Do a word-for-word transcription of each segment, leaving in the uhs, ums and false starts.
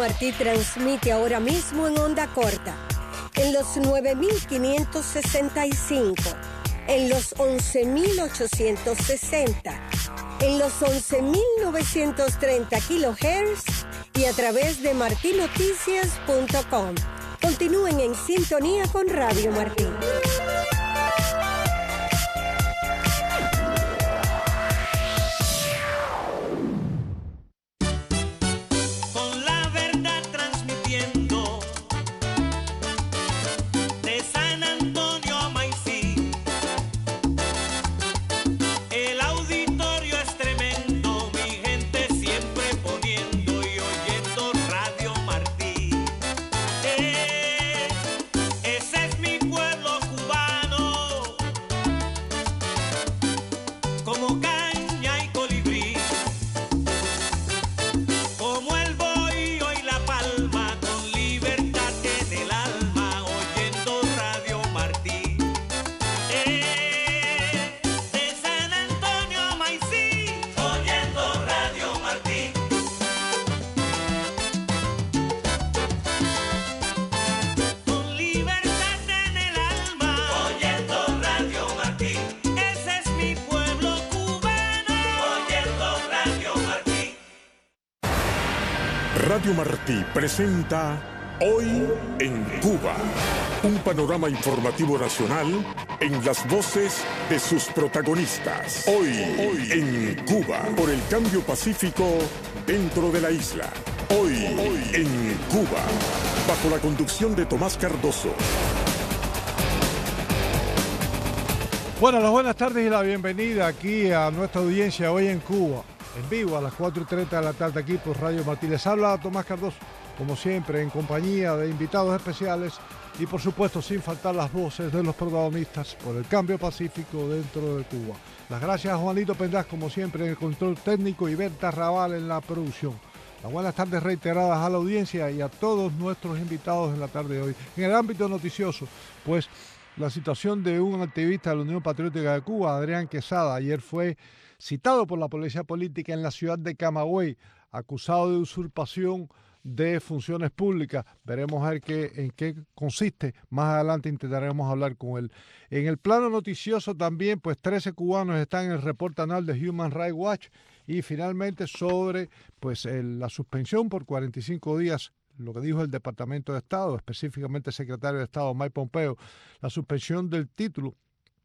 Martí transmite ahora mismo en onda corta, en los nueve mil quinientos sesenta y cinco, en los once mil ochocientos sesenta, en los once mil novecientos treinta kilohertz y a través de marti noticias punto com. Continúen en sintonía con Radio Martí. Radio Martí presenta Hoy en Cuba, un panorama informativo nacional en las voces de sus protagonistas. Hoy, Hoy en Cuba, por el cambio pacífico dentro de la isla. Hoy, Hoy en Cuba, bajo la conducción de Tomás Cardoso. Bueno, las buenas tardes y la bienvenida aquí a nuestra audiencia Hoy en Cuba. En vivo a las cuatro y treinta de la tarde aquí por Radio Martí. Les habla Tomás Cardoso, como siempre, en compañía de invitados especiales y, por supuesto, sin faltar las voces de los protagonistas por el cambio pacífico dentro de Cuba. Las gracias a Juanito Pendaz, como siempre, en el control técnico y Berta Raval en la producción. Las buenas tardes reiteradas a la audiencia y a todos nuestros invitados en la tarde de hoy. En el ámbito noticioso, pues, la situación de un activista de la Unión Patriótica de Cuba, Adrián Quesada, ayer fue citado por la policía política en la ciudad de Camagüey, acusado de usurpación de funciones públicas. Veremos a ver qué, en qué consiste. Más adelante intentaremos hablar con él. En el plano noticioso también, pues trece cubanos están en el reporte anual de Human Rights Watch y finalmente sobre pues el, la suspensión por cuarenta y cinco días, lo que dijo el Departamento de Estado, específicamente el secretario de Estado Mike Pompeo, la suspensión del título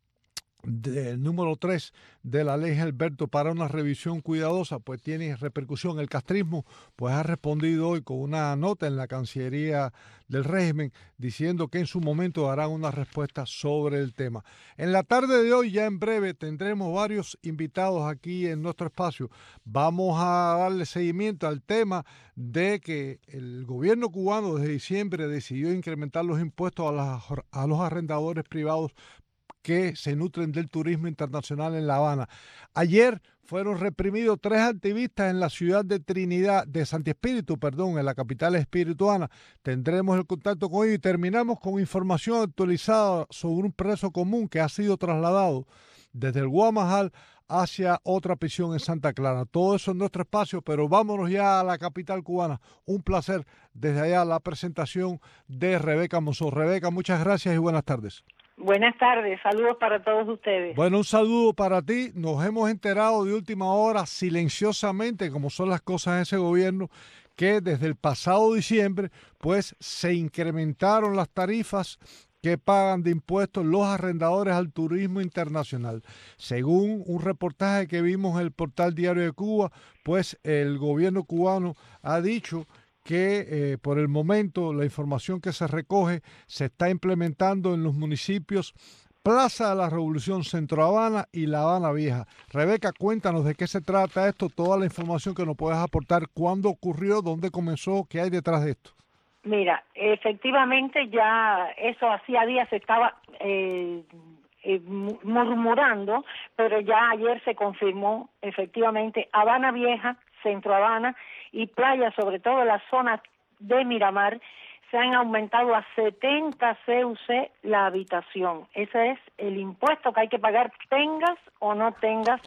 del número tres de la ley Gilberto para una revisión cuidadosa, pues tiene repercusión. El castrismo pues ha respondido hoy con una nota en la Cancillería del régimen diciendo que en su momento darán una respuesta sobre el tema. En la tarde de hoy, ya en breve, tendremos varios invitados aquí en nuestro espacio. Vamos a darle seguimiento al tema de que el gobierno cubano desde diciembre decidió incrementar los impuestos a, las, a los arrendadores privados que se nutren del turismo internacional en La Habana. Ayer fueron reprimidos tres activistas en la ciudad de Trinidad, de Santi Espíritu, perdón, en la capital espirituana. Tendremos el contacto con ellos y terminamos con información actualizada sobre un preso común que ha sido trasladado desde el Guamajal hacia otra prisión en Santa Clara. Todo eso en nuestro espacio, pero vámonos ya a la capital cubana. Un placer desde allá la presentación de Rebeca Monzón. Rebeca, muchas gracias y buenas tardes. Buenas tardes, saludos para todos ustedes. Bueno, un saludo para ti. Nos hemos enterado de última hora, silenciosamente, como son las cosas en ese gobierno, que desde el pasado diciembre, pues se incrementaron las tarifas que pagan de impuestos los arrendadores al turismo internacional. Según un reportaje que vimos en el portal Diario de Cuba, pues el gobierno cubano ha dicho que eh, por el momento la información que se recoge se está implementando en los municipios Plaza de la Revolución, Centro Habana y La Habana Vieja. Rebeca, cuéntanos de qué se trata esto, toda la información que nos puedes aportar, cuándo ocurrió, dónde comenzó, qué hay detrás de esto. Mira, efectivamente ya eso hacía días se estaba eh, eh, murmurando, pero ya ayer se confirmó efectivamente Habana Vieja, Centro Habana y Playa, sobre todo la zona de Miramar, se han aumentado a setenta C U C la habitación. Ese es el impuesto que hay que pagar, tengas o no tengas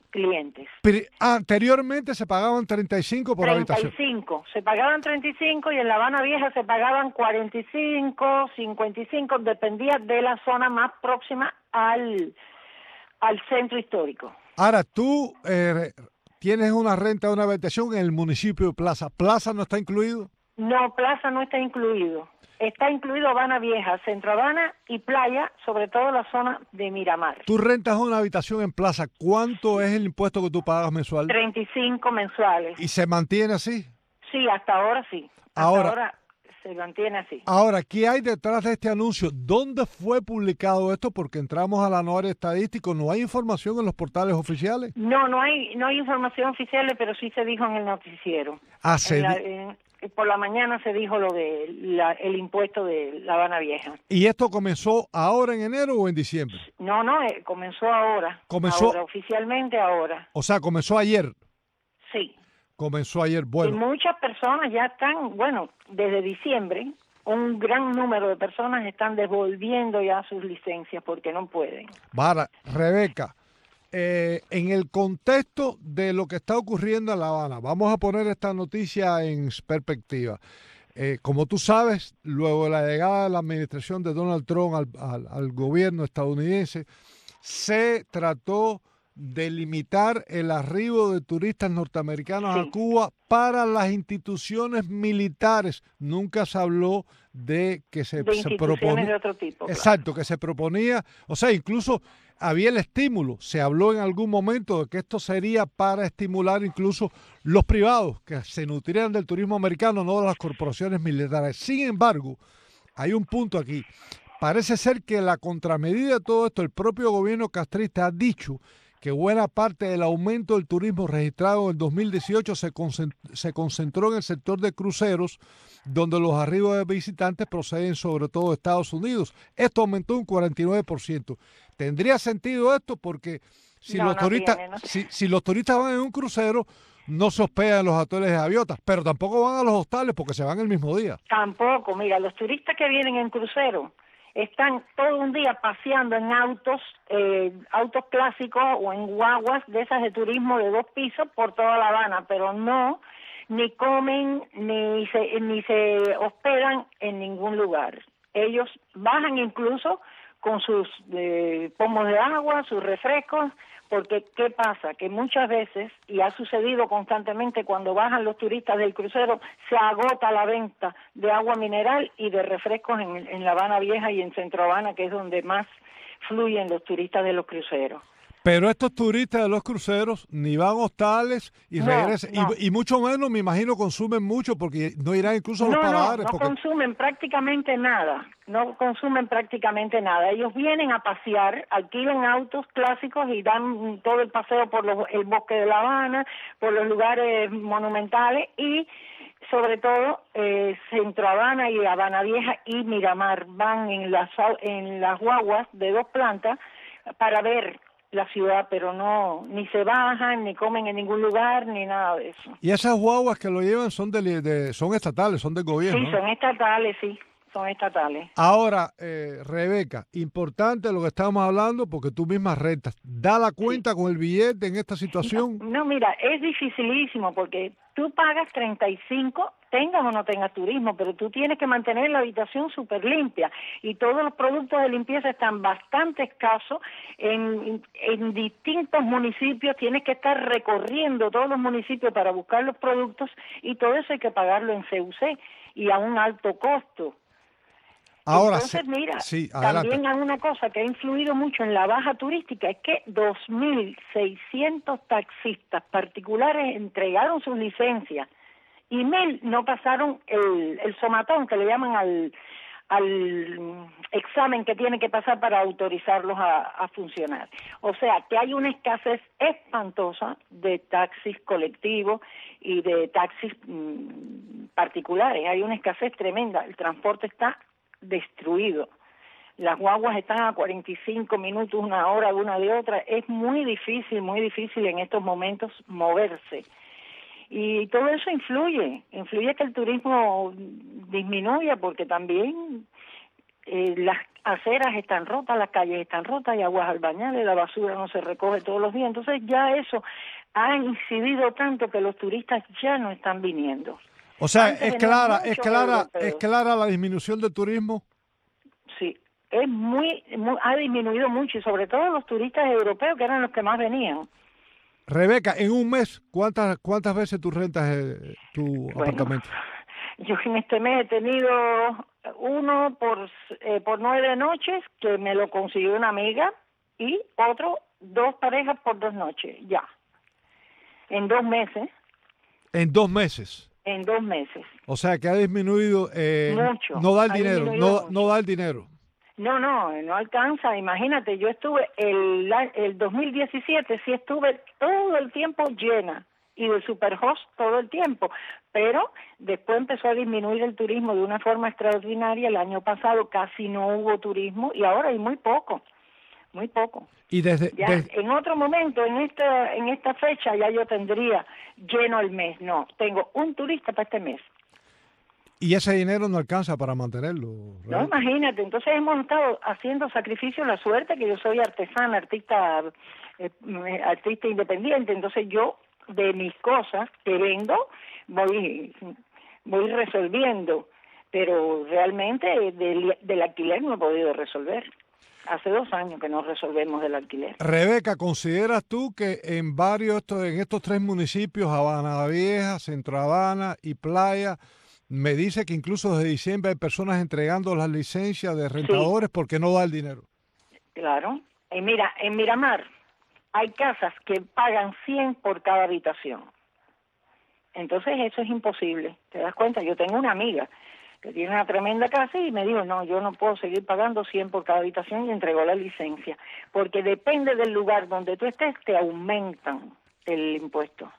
clientes. Pero anteriormente se pagaban treinta y cinco por habitación. treinta y cinco, se pagaban treinta y cinco y en La Habana Vieja se pagaban cuarenta y cinco, cincuenta y cinco, dependía de la zona más próxima al, al centro histórico. Ahora, tú eh, tienes una renta de una habitación en el municipio de Plaza. ¿Plaza no está incluido? No, Plaza no está incluido. Está incluido Habana Vieja, Centro Habana y Playa, sobre todo la zona de Miramar. Tú rentas una habitación en Plaza. ¿Cuánto es el impuesto que tú pagas mensual? treinta y cinco mensuales. ¿Y se mantiene así? Sí, hasta ahora sí. Hasta Ahora, ahora se mantiene así. Ahora, ¿qué hay detrás de este anuncio? ¿Dónde fue publicado esto? Porque entramos al anuario estadístico. ¿No hay información en los portales oficiales? No, no hay no hay información oficial, pero sí se dijo en el noticiero. Ah, se En la- di- en- por la mañana se dijo lo de la- el impuesto de La Habana Vieja. ¿Y esto comenzó ahora en enero o en diciembre? No, no, eh, comenzó ahora. Comenzó- Ahora, oficialmente ahora. O sea, comenzó ayer. Sí. Comenzó ayer. Y Bueno, muchas personas ya están, bueno, desde diciembre, un gran número de personas están devolviendo ya sus licencias porque no pueden. Vara, Rebeca, eh, en el contexto de lo que está ocurriendo en La Habana, vamos a poner esta noticia en perspectiva. Eh, como tú sabes, luego de la llegada de la administración de Donald Trump al, al- al gobierno estadounidense, se trató de limitar el arribo de turistas norteamericanos Sí. a Cuba para las instituciones militares. Nunca se habló de que se, De se instituciones proponía. de otro tipo. claro. Exacto, que se proponía, o sea, incluso había el estímulo, se habló en algún momento de que esto sería para estimular incluso los privados que se nutrieran del turismo americano, no de las corporaciones militares. Sin embargo, hay un punto aquí. Parece ser que la contramedida de todo esto, el propio gobierno castrista ha dicho que buena parte del aumento del turismo registrado en el dos mil dieciocho se, concent- se concentró en el sector de cruceros, donde los arribos de visitantes proceden sobre todo de Estados Unidos. Esto aumentó un cuarenta y nueve por ciento. ¿Tendría sentido esto? Porque si, No, los, no turistas, tiene, no. si, si los turistas van en un crucero, no se hospedan en los hoteles de gaviotas, pero tampoco van a los hostales porque se van el mismo día. Tampoco, mira, los turistas que vienen en crucero están todo un día paseando en autos, eh, autos clásicos o en guaguas de esas de turismo de dos pisos por toda La Habana, pero no, ni comen, ni se, ni se hospedan en ningún lugar. Ellos bajan incluso con sus eh, pomos de agua, sus refrescos, porque ¿qué pasa? Que muchas veces, y ha sucedido constantemente cuando bajan los turistas del crucero, se agota la venta de agua mineral y de refrescos en, en La Habana Vieja y en Centro Habana, que es donde más fluyen los turistas de los cruceros. Pero estos turistas de los cruceros ni van a hostales y No, regresan, no. y, y mucho menos, me imagino, consumen mucho porque no irán incluso a los No, no, paladares. no porque... consumen prácticamente nada, no consumen prácticamente nada. Ellos vienen a pasear, alquilan autos clásicos y dan todo el paseo por los, el bosque de La Habana, por los lugares monumentales y sobre todo eh, Centro Habana y Habana Vieja y Miramar van en las, en las guaguas de dos plantas para ver la ciudad, pero no, ni se bajan, ni comen en ningún lugar, ni nada de eso. Y esas guaguas que lo llevan son de, de- son estatales, son del gobierno. Sí, ¿no? son estatales, sí, son estatales. Ahora, eh, Rebeca, importante lo que estamos hablando porque tú misma rentas. ¿Da la cuenta con el billete en esta situación? No, no, mira, es dificilísimo porque tú pagas treinta y cinco, tengas o no tengas turismo, pero tú tienes que mantener la habitación súper limpia y todos los productos de limpieza están bastante escasos en, en distintos municipios, tienes que estar recorriendo todos los municipios para buscar los productos y todo eso hay que pagarlo en C U C y a un alto costo. Ahora, Entonces, sí, mira, sí, adelante. también hay una cosa que ha influido mucho en la baja turística, es que dos mil seiscientos taxistas particulares entregaron sus licencias y mil no pasaron el, el somatón, que le llaman al, al examen que tiene que pasar para autorizarlos a, a funcionar. O sea, que hay una escasez espantosa de taxis colectivos y de taxis mmm, particulares. Hay una escasez tremenda. El transporte está destruido. Las guaguas están a cuarenta y cinco minutos, una hora una de otra. Es muy difícil, muy difícil en estos momentos moverse. Y todo eso influye, influye que el turismo disminuya porque también eh, las aceras están rotas, las calles están rotas, hay aguas albañales, la basura no se recoge todos los días. Entonces ya eso ha incidido tanto que los turistas ya no están viniendo. O sea, Antes es venían clara, es muchos clara, europeos. es clara la disminución del turismo. Sí, es muy, muy, ha disminuido mucho, y sobre todo los turistas europeos, que eran los que más venían. Rebeca, en un mes, ¿cuántas cuántas veces tú rentas eh, tu Bueno, apartamento? yo en este mes he tenido uno por eh, por nueve noches, que me lo consiguió una amiga, y otro, dos parejas por dos noches, ya. En dos meses. En dos meses. En dos meses. O sea, que ha disminuido. Eh, Mucho. No da el Ha dinero, disminuido no, mucho. no da el dinero. No, no, no alcanza. Imagínate, yo estuve el, el dos mil diecisiete, sí estuve todo el tiempo llena, y de Superhost todo el tiempo, pero después empezó a disminuir el turismo de una forma extraordinaria. El año pasado casi no hubo turismo, y ahora hay muy poco, muy poco. Y desde, Ya, desde- en otro momento, en esta en esta fecha, ya yo tendría lleno el mes. No, tengo un turista para este mes. y ese dinero no alcanza para mantenerlo. No, Rebeca. imagínate, entonces hemos estado haciendo sacrificio. La suerte que yo soy artesana, artista eh, eh, artista independiente, entonces yo de mis cosas que vendo voy voy resolviendo, pero realmente del, del alquiler no he podido resolver. Hace dos años que no resolvemos del alquiler. Rebeca, ¿consideras tú que en varios, estos- en estos tres municipios, Habana Vieja, Centro Habana y Playa, me dice que incluso desde diciembre hay personas entregando las licencias de rentadores porque no da el dinero? Claro. Y mira, en Miramar hay casas que pagan cien por cada habitación. Entonces eso es imposible. ¿Te das cuenta? Yo tengo una amiga que tiene una tremenda casa y me dijo, no, yo no puedo seguir pagando cien por cada habitación, y entregó la licencia. Porque depende del lugar donde tú estés, te aumentan el impuesto.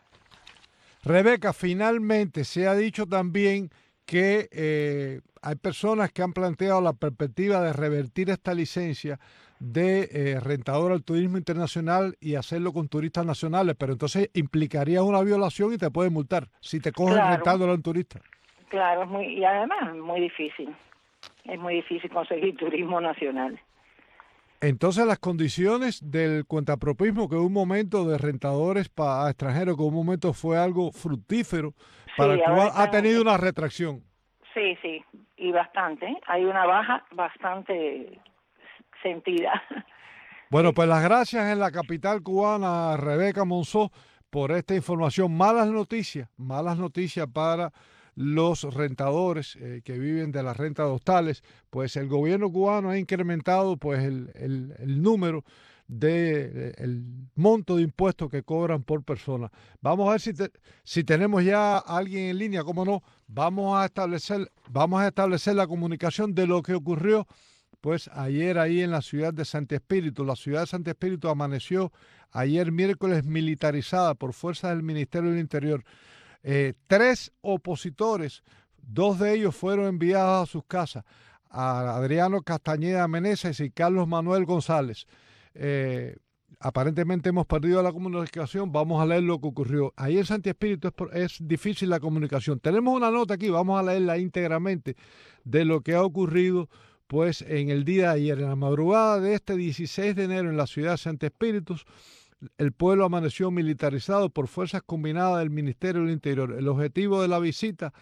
Rebeca, finalmente se ha dicho también que eh, hay personas que han planteado la perspectiva de revertir esta licencia de eh, rentador al turismo internacional y hacerlo con turistas nacionales, pero entonces implicaría una violación y te pueden multar si te cogen Claro. rentándolo a un turista. Claro, es muy, y además es muy difícil. Es muy difícil conseguir turismo nacional. Entonces las condiciones del cuentapropismo, que en un momento de rentadores para extranjeros, que en un momento fue algo fructífero para Sí, el ahora Cuba, ha están- tenido una retracción. Sí, sí, y bastante. ¿eh? Hay una baja bastante sentida. Bueno, pues las gracias en la capital cubana, Rebeca Monzó, por esta información. Malas noticias, malas noticias para los rentadores eh, que viven de la renta de hostales. Pues el gobierno cubano ha incrementado pues el, el, el número de eh, el monto de impuestos que cobran por persona. Vamos a ver si, te, si tenemos ya a alguien en línea, cómo no. Vamos a establecer, vamos a establecer la comunicación de lo que ocurrió pues ayer ahí en la ciudad de Santi Espíritu. La ciudad de Santi Espíritu amaneció ayer miércoles militarizada por fuerzas del Ministerio del Interior. Eh, tres opositores, dos de ellos fueron enviados a sus casas, a Adriano Castañeda Meneses y Carlos Manuel González. Eh, aparentemente hemos perdido la comunicación, vamos a leer lo que ocurrió. Ahí en Santi Espíritu es, por, es difícil la comunicación. Tenemos una nota aquí, vamos a leerla íntegramente de lo que ha ocurrido pues en el día de ayer, en la madrugada de este dieciséis de enero en la ciudad de Santi Espíritu. El pueblo amaneció militarizado por fuerzas combinadas del Ministerio del Interior. El objetivo de la visita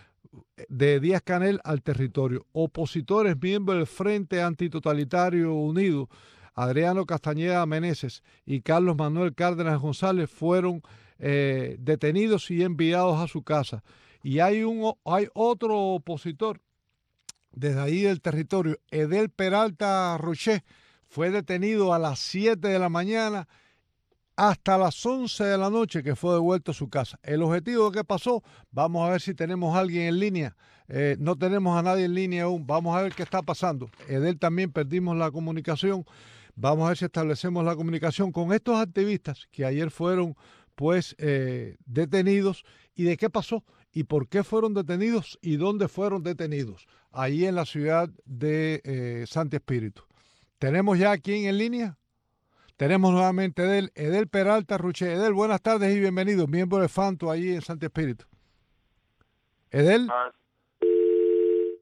de Díaz Canel al territorio. Opositores, miembros del Frente Antitotalitario Unido, Adriano Castañeda Meneses y Carlos Manuel Cárdenas González, fueron eh, detenidos y enviados a su casa. Y hay, un, hay otro opositor desde ahí del territorio, Edel Peralta Roché, fue detenido a las siete de la mañana hasta las once de la noche, que fue devuelto a su casa. El objetivo de qué pasó, vamos a ver si tenemos a alguien en línea. Eh, no tenemos a nadie en línea aún, vamos a ver qué está pasando. Edel también perdimos la comunicación, vamos a ver si establecemos la comunicación con estos activistas que ayer fueron pues eh, detenidos. ¿Y de qué pasó? ¿Y por qué fueron detenidos? ¿Y dónde fueron detenidos? Ahí en la ciudad de eh, Santi Espíritu. ¿Tenemos ya aquí en línea? Tenemos nuevamente Edel, Edel Peralta Roché. Edel, buenas tardes y bienvenido, miembro de Fanto allí en Santi Espíritu. Edel.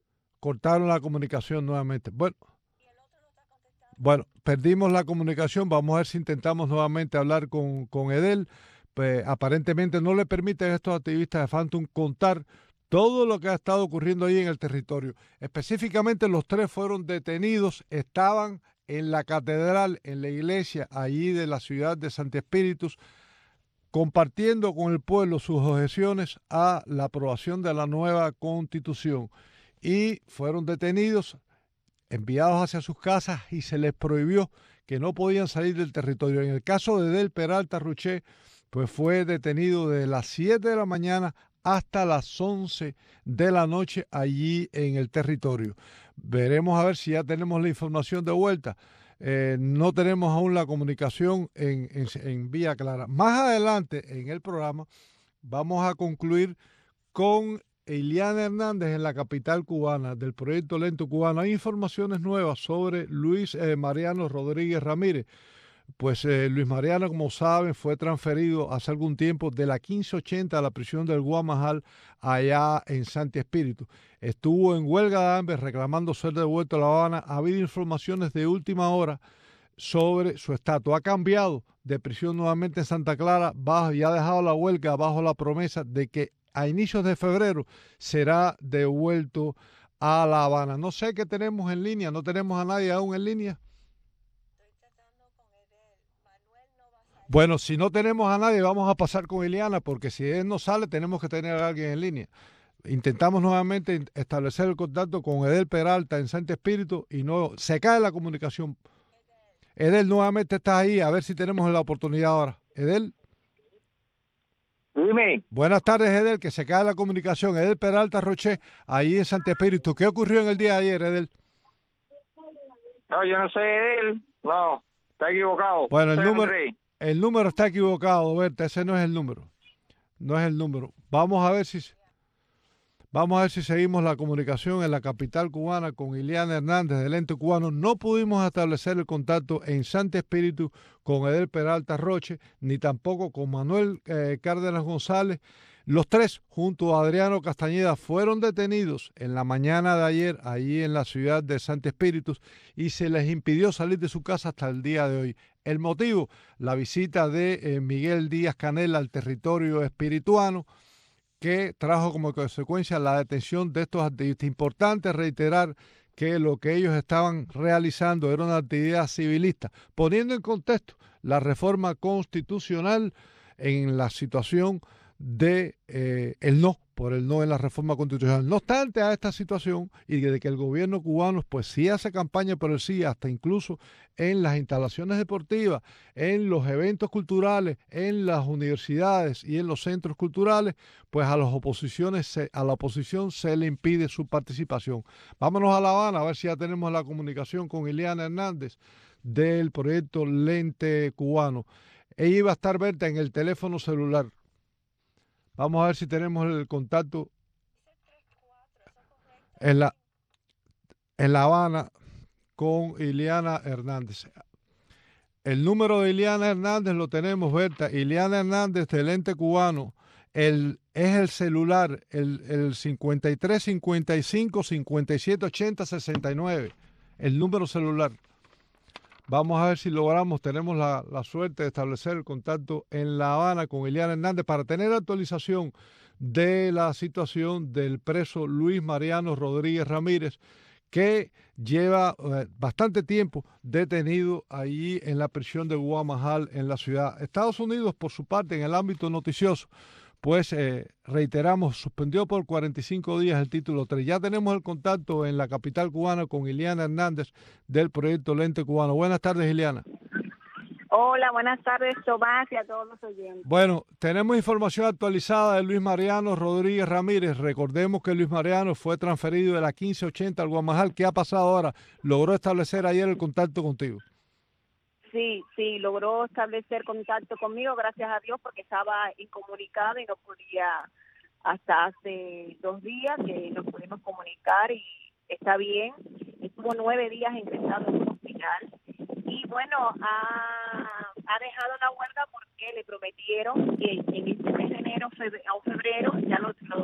cortaron la comunicación nuevamente. Bueno, bueno, perdimos la comunicación. Vamos a ver si intentamos nuevamente hablar con, con Edel. Pues, aparentemente no le permiten a estos activistas de Phantom contar todo lo que ha estado ocurriendo ahí en el territorio. Específicamente, los tres fueron detenidos, estaban en la catedral, en la iglesia allí de la ciudad de Santi Espíritus, compartiendo con el pueblo sus objeciones a la aprobación de la nueva constitución. Y fueron detenidos, enviados hacia sus casas y se les prohibió que no podían salir del territorio. En el caso de Edel Peralta Roché, pues fue detenido de las siete de la mañana hasta las once de la noche allí en el territorio. Veremos a ver si ya tenemos la información de vuelta. Eh, no tenemos aún la comunicación en, en, en vía clara. Más adelante en el programa vamos a concluir con Iliana Hernández en la capital cubana del proyecto Lento Cubano. Hay informaciones nuevas sobre Luis eh, Mariano Rodríguez Ramírez. Pues eh, Luis Mariano, como saben, fue transferido hace algún tiempo de la quince ochenta a la prisión del Guamajal allá en Santi Espíritu. Estuvo en huelga de hambre reclamando ser devuelto a La Habana. Ha habido informaciones de última hora sobre su estatus. Ha cambiado de prisión nuevamente en Santa Clara bajo, y ha dejado la huelga bajo la promesa de que a inicios de febrero será devuelto a La Habana. No sé qué tenemos en línea, no tenemos a nadie aún en línea. Bueno, si no tenemos a nadie, vamos a pasar con Iliana, porque si él no sale, tenemos que tener a alguien en línea. Intentamos nuevamente establecer el contacto con Edel Peralta en Santi Espíritu y no se cae la comunicación. Edel, nuevamente estás ahí, a ver si tenemos la oportunidad ahora. Edel. Dime. Buenas tardes, Edel, que se cae la comunicación. Edel Peralta Roché, ahí en Santi Espíritu. ¿Qué ocurrió en el día de ayer, Edel? No, yo no sé de él. No, está equivocado. Bueno, el Soy número... Andrés. El número está equivocado, Berta, ese no es el número. No es el número. Vamos a ver si vamos a ver si seguimos la comunicación en la capital cubana con Iliana Hernández del Ente Cubano. No pudimos establecer el contacto en Santi Espíritu con Edel Peralta Roche, ni tampoco con Manuel eh, Cárdenas González. Los tres, junto a Adriano Castañeda, fueron detenidos en la mañana de ayer allí en la ciudad de Santi Espíritus y se les impidió salir de su casa hasta el día de hoy. El motivo, la visita de eh, Miguel Díaz Canel al territorio espirituano, que trajo como consecuencia la detención de estos activistas. Importante reiterar que lo que ellos estaban realizando era una actividad civilista, poniendo en contexto la reforma constitucional en la situación de eh, el no, por el no en la reforma constitucional. No obstante a esta situación y de que el gobierno cubano pues sí hace campaña por el sí, hasta incluso en las instalaciones deportivas, en los eventos culturales, en las universidades y en los centros culturales, pues a las oposiciones se, a la oposición se le impide su participación. Vámonos a La Habana a ver si ya tenemos la comunicación con Iliana Hernández del proyecto Lente Cubano. Ella iba a estar, Berta, en el teléfono celular. Vamos a ver si tenemos el contacto en la, en La Habana con Iliana Hernández. El número de Iliana Hernández lo tenemos, Berta. Iliana Hernández del Ente Cubano. El, es el celular, el, el cincuenta y tres, cincuenta y cinco, cincuenta y siete, ochenta, sesenta y nueve. El número celular. Vamos a ver si logramos, tenemos la, la suerte de establecer el contacto en La Habana con Iliana Hernández para tener actualización de la situación del preso Luis Mariano Rodríguez Ramírez, que lleva eh, bastante tiempo detenido allí en la prisión de Guamajal en la ciudad. Estados Unidos, por su parte, en el ámbito noticioso, pues eh, reiteramos, suspendió por cuarenta y cinco días el título tres. Ya tenemos el contacto en la capital cubana con Iliana Hernández del proyecto Lente Cubano. Buenas tardes, Iliana. Hola, buenas tardes, Tomás, y a todos los oyentes. Bueno, tenemos información actualizada de Luis Mariano Rodríguez Ramírez. Recordemos que Luis Mariano fue transferido de la quince ochenta al Guamajal. ¿Qué ha pasado ahora? ¿Logró establecer ayer el contacto contigo? Sí, sí, logró establecer contacto conmigo, gracias a Dios, porque estaba incomunicada y no podía, hasta hace dos días que nos pudimos comunicar y está bien. Estuvo nueve días ingresado en un hospital y bueno, ha, ha dejado la huelga porque le prometieron que en este mes de enero, febrero, a febrero, ya lo, lo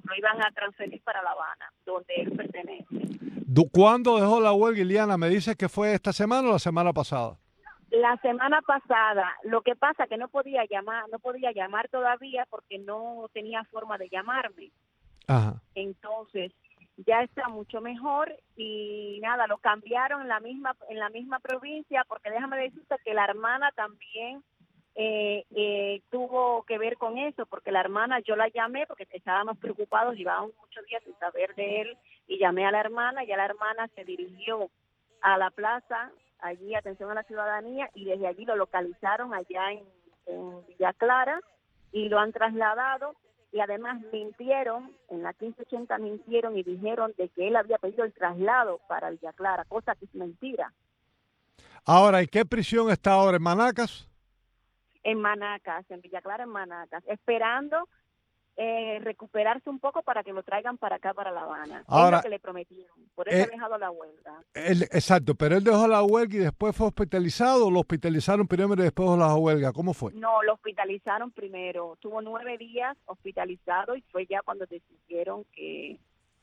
lo iban a transferir para La Habana, donde él pertenece. ¿Cuándo dejó la huelga, Ileana? ¿Me dices que fue esta semana o la semana pasada? La semana pasada. Lo que pasa que no podía llamar, no podía llamar todavía porque no tenía forma de llamarme. Ajá. Entonces ya está mucho mejor y nada, lo cambiaron en la misma en la misma provincia, porque déjame decirte que la hermana también eh, eh, tuvo que ver con eso, porque la hermana, yo la llamé porque estábamos preocupados, llevábamos muchos días sin saber de él, y llamé a la hermana, y a la hermana se dirigió a la plaza, allí atención a la ciudadanía, y desde allí lo localizaron allá en, en Villa Clara y lo han trasladado. Y además mintieron, en la quince ochenta mintieron y dijeron de que él había pedido el traslado para Villa Clara, cosa que es mentira. Ahora, ¿en qué prisión está ahora? ¿En Manacas? En Manacas, en Villa Clara, en Manacas, esperando eh, recuperarse un poco para que lo traigan para acá, para La Habana. Ahora, es lo que le prometieron, por eso eh, ha dejado la huelga. Él, exacto, pero él dejó la huelga y después fue hospitalizado, o lo hospitalizaron primero y después dejó la huelga. ¿Cómo fue? No, lo hospitalizaron primero. Tuvo nueve días hospitalizado y fue ya cuando decidieron que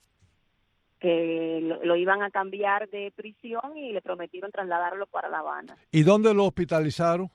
que lo, lo iban a cambiar de prisión y le prometieron trasladarlo para La Habana. ¿Y dónde lo hospitalizaron?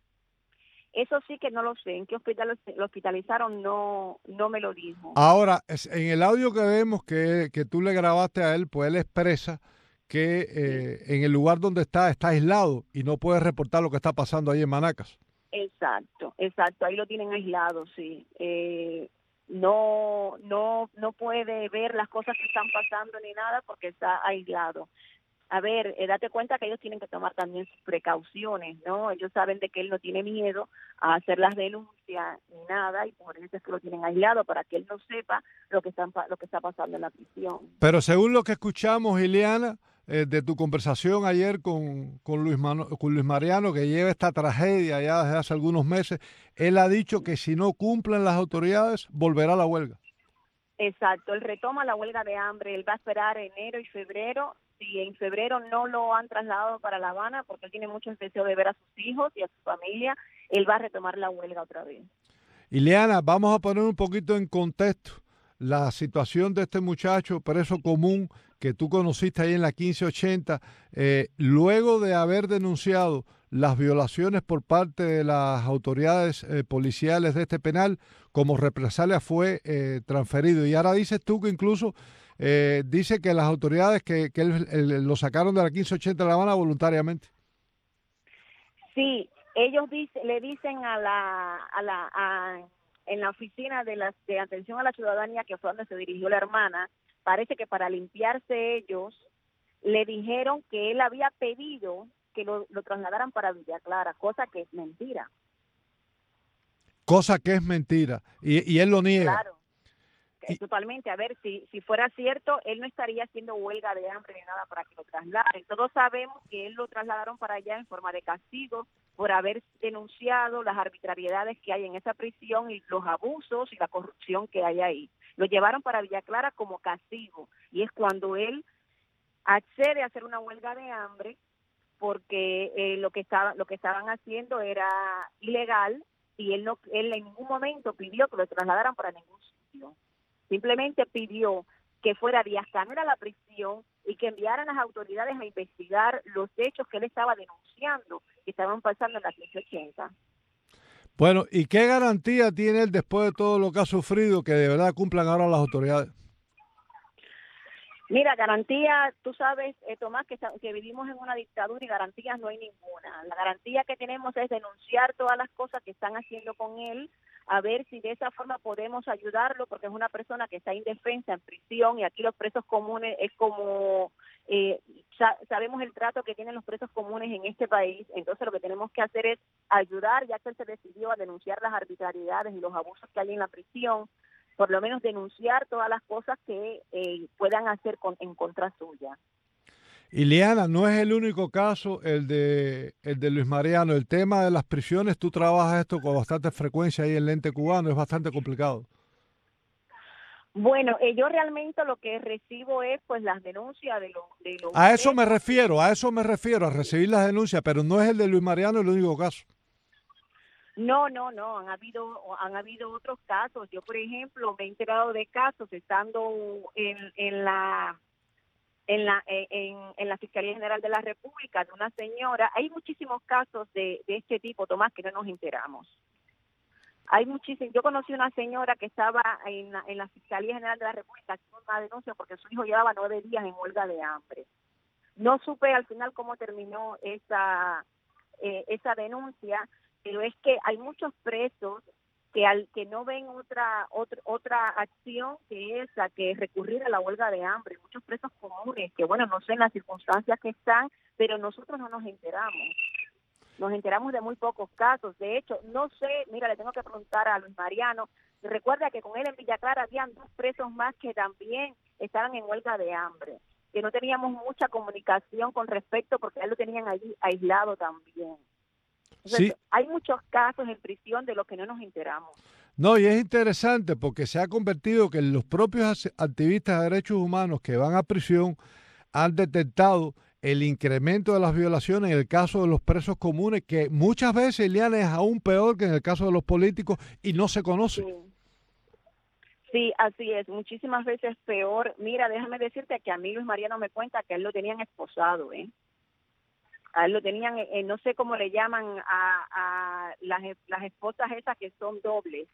Eso sí que no lo sé. ¿En qué hospital lo hospitalizaron? No, no me lo dijo. Ahora, en el audio que vemos que, que tú le grabaste a él, pues él expresa que eh, sí. en el lugar donde está, está aislado y no puede reportar lo que está pasando ahí en Manacas. Exacto, exacto. Ahí lo tienen aislado, sí. Eh, no, no, no puede ver las cosas que están pasando ni nada porque está aislado. A ver, eh, date cuenta que ellos tienen que tomar también sus precauciones, ¿no? Ellos saben de que él no tiene miedo a hacer las denuncias ni nada, y por eso es que lo tienen aislado, para que él no sepa lo que, están, lo que está pasando en la prisión. Pero según lo que escuchamos, Ileana, eh, de tu conversación ayer con, con, Luis Mano, con Luis Mariano, que lleva esta tragedia ya desde hace algunos meses, él ha dicho que si no cumplen las autoridades, volverá a la huelga. Exacto, él retoma la huelga de hambre, él va a esperar enero y febrero. Si en febrero no lo han trasladado para La Habana, porque él tiene mucho deseo de ver a sus hijos y a su familia, él va a retomar la huelga otra vez. Ileana, vamos a poner un poquito en contexto la situación de este muchacho preso común que tú conociste ahí en la quince ochenta, eh, luego de haber denunciado las violaciones por parte de las autoridades eh, policiales de este penal, como represalia fue eh, transferido. Y ahora dices tú que incluso eh, dice que las autoridades que, que él, él, lo sacaron de la quince ochenta de La Habana voluntariamente. Sí, ellos dice, le dicen a la, a la a, en la oficina de, la, de atención a la ciudadanía, que fue donde se dirigió la hermana, parece que para limpiarse ellos, le dijeron que él había pedido que lo, lo trasladaran para Villa Clara, cosa que es mentira. Cosa que es mentira, y, y él lo niega. Claro, y, totalmente. A ver, si, si fuera cierto, él no estaría haciendo huelga de hambre ni nada para que lo trasladen. Todos sabemos que él lo trasladaron para allá en forma de castigo por haber denunciado las arbitrariedades que hay en esa prisión y los abusos y la corrupción que hay ahí. Lo llevaron para Villa Clara como castigo, y es cuando él accede a hacer una huelga de hambre porque eh, lo que estaba, lo que estaban haciendo era ilegal, y él no, él en ningún momento pidió que lo trasladaran para ningún sitio. Simplemente pidió que fuera Díaz Canel a la prisión y que enviaran a las autoridades a investigar los hechos que él estaba denunciando, que estaban pasando en la quince ochenta. Bueno, ¿y qué garantía tiene él después de todo lo que ha sufrido que de verdad cumplan ahora las autoridades? Mira, garantía, tú sabes, eh, Tomás, que, que vivimos en una dictadura y garantías no hay ninguna. La garantía que tenemos es denunciar todas las cosas que están haciendo con él, a ver si de esa forma podemos ayudarlo, porque es una persona que está indefensa en prisión, y aquí los presos comunes es como, eh, sa sabemos el trato que tienen los presos comunes en este país. Entonces lo que tenemos que hacer es ayudar, ya que él se decidió a denunciar las arbitrariedades y los abusos que hay en la prisión, por lo menos denunciar todas las cosas que eh, puedan hacer con, en contra suya. Ileana, no es el único caso el de el de Luis Mariano. El tema de las prisiones, tú trabajas esto con bastante frecuencia ahí en Lente Cubano, es bastante complicado. Bueno, eh, yo realmente lo que recibo es pues las denuncias de los... De los a eso me refiero, a eso me refiero, a recibir las denuncias, pero no es el de Luis Mariano el único caso. No, no, no, han habido han habido otros casos. Yo, por ejemplo, me he enterado de casos estando en, en la en la en, en la Fiscalía General de la República de una señora. Hay muchísimos casos de, de este tipo, Tomás, que no nos enteramos. Hay muchísimos. Yo conocí una señora que estaba en la, en la Fiscalía General de la República haciendo una denuncia porque su hijo llevaba nueve días en huelga de hambre. No supe al final cómo terminó esa eh, esa denuncia, pero es que hay muchos presos que al que no ven otra otra otra acción que esa, que recurrir a la huelga de hambre. Muchos presos comunes que, bueno, no sé en las circunstancias que están, pero nosotros no nos enteramos. Nos enteramos de muy pocos casos. De hecho, no sé, mira, le tengo que preguntar a Luis Mariano. Recuerda que con él en Villa Clara habían dos presos más que también estaban en huelga de hambre, que no teníamos mucha comunicación con respecto porque a él lo tenían allí aislado también. Entonces, sí, hay muchos casos en prisión de los que no nos enteramos. No, y es interesante porque se ha convertido que los propios activistas de derechos humanos que van a prisión han detectado el incremento de las violaciones en el caso de los presos comunes, que muchas veces, Ileana, es aún peor que en el caso de los políticos y no se conoce. Sí. Sí, así es, muchísimas veces peor. Mira, déjame decirte que a mí Luis Mariano me cuenta que a él lo tenían esposado, ¿eh? A él lo tenían, eh, no sé cómo le llaman a, a las, las esposas esas que son dobles.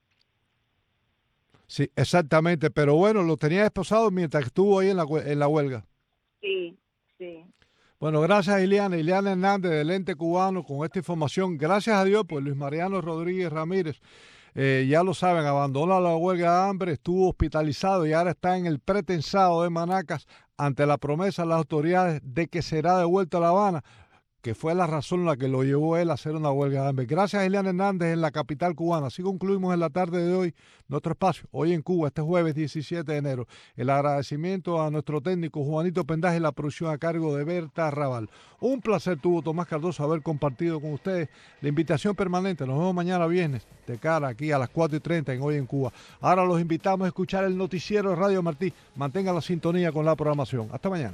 Sí, exactamente, pero bueno, lo tenía esposado mientras estuvo ahí en la, en la huelga. Sí, sí. Bueno, gracias Ileana, Ileana Hernández del Ente Cubano con esta información. Gracias a Dios, pues Luis Mariano Rodríguez Ramírez, eh, ya lo saben, abandonó la huelga de hambre, estuvo hospitalizado y ahora está en el pretensado de Manacas ante la promesa de las autoridades de que será devuelto a La Habana, que fue la razón la que lo llevó él a hacer una huelga de hambre. Gracias a Ileana Hernández en la capital cubana. Así concluimos en la tarde de hoy nuestro espacio, hoy en Cuba, este jueves diecisiete de enero. El agradecimiento a nuestro técnico Juanito Pendaje y la producción a cargo de Berta Raval. Un placer tuvo Tomás Cardoso haber compartido con ustedes la invitación permanente. Nos vemos mañana viernes de cara aquí a las cuatro y treinta en Hoy en Cuba. Ahora los invitamos a escuchar el noticiero de Radio Martí. Mantengan la sintonía con la programación. Hasta mañana.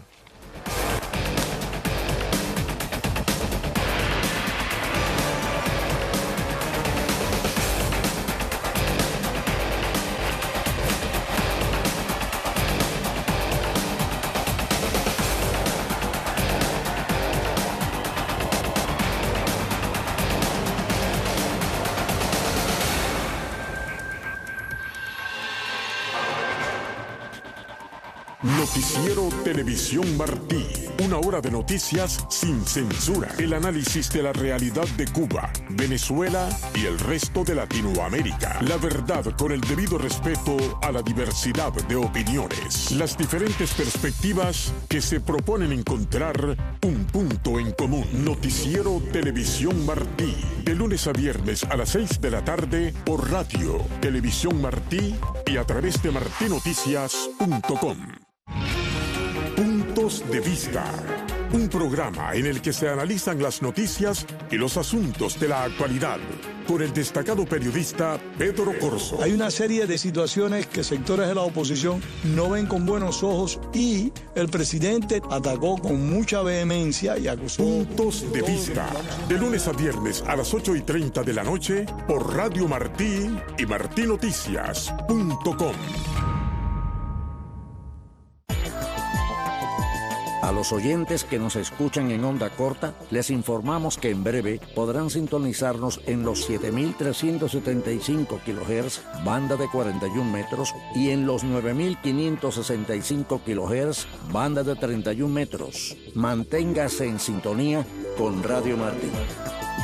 Noticiero Televisión Martí. Una hora de noticias sin censura. El análisis de la realidad de Cuba, Venezuela y el resto de Latinoamérica. La verdad con el debido respeto a la diversidad de opiniones. Las diferentes perspectivas que se proponen encontrar un punto en común. Noticiero Televisión Martí. De lunes a viernes a las seis de la tarde por Radio Televisión Martí y a través de martí noticias punto com. Puntos de Vista, un programa en el que se analizan las noticias y los asuntos de la actualidad, con el destacado periodista Pedro Corzo. Hay una serie de situaciones que sectores de la oposición no ven con buenos ojos y el presidente atacó con mucha vehemencia y acusó. Puntos de Vista, de lunes a viernes a las ocho y treinta de la noche por Radio Martí y martí noticias punto com. A los oyentes que nos escuchan en onda corta, les informamos que en breve podrán sintonizarnos en los siete mil trescientos setenta y cinco kilohertz, banda de cuarenta y un metros, y en los nueve mil quinientos sesenta y cinco kilohertz, banda de treinta y un metros. Manténgase en sintonía con Radio Martí.